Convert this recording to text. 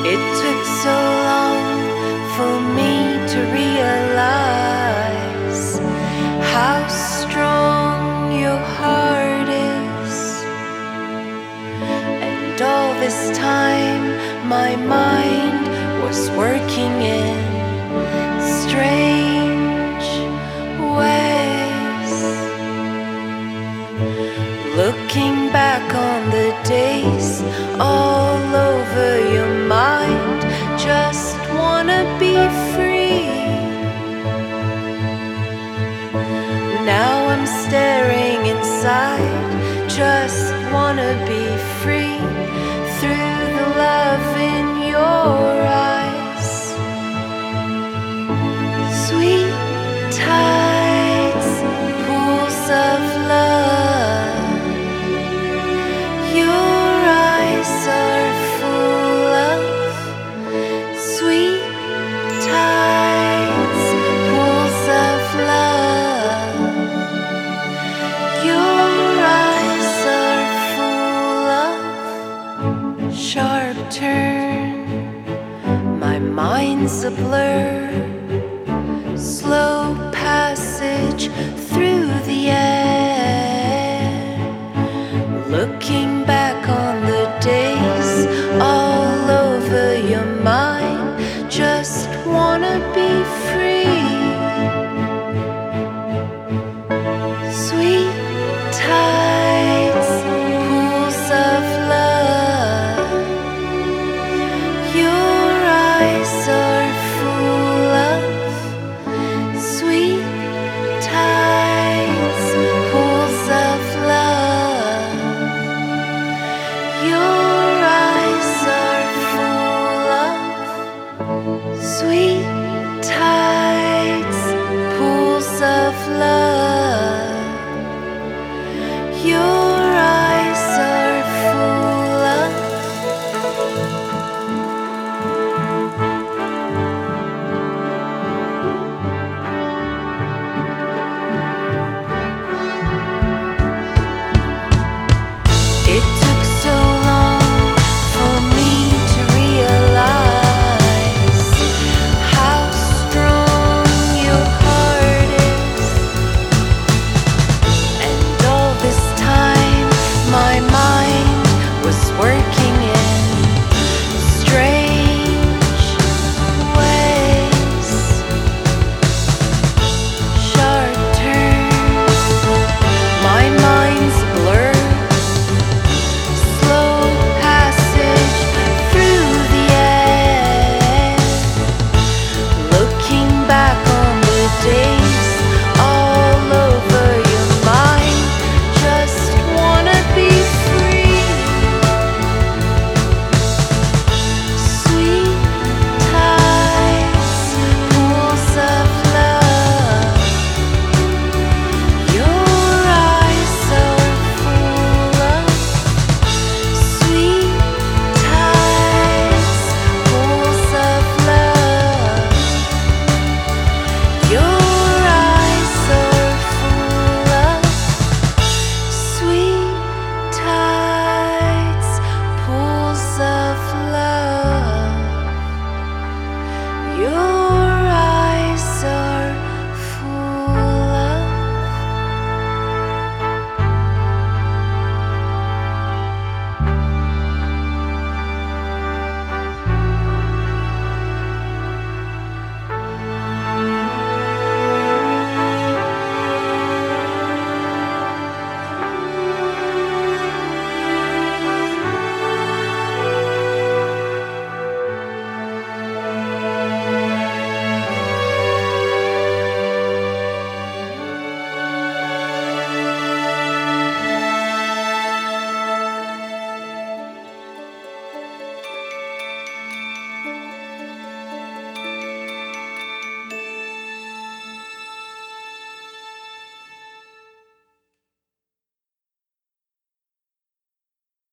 It took so long for me to realize how strong your heart is. And all this time my mind was working in strange ways. Looking back on the days all over your mind, just wanna be free. Now I'm staring inside, just wanna be free. Through the love in your eyes, sweet tides, pools of love. Your eyes are full of sweet tides, pools of love. Your eyes are full of sharp turn. My mind's a blur, slow passage through the air. Looking back on the days all over your mind, just wanna be free. Sweet tides, pools of love. Your eyes are full of sweet tides, pools of love. Your eyes are full of sweet tides, pools of love.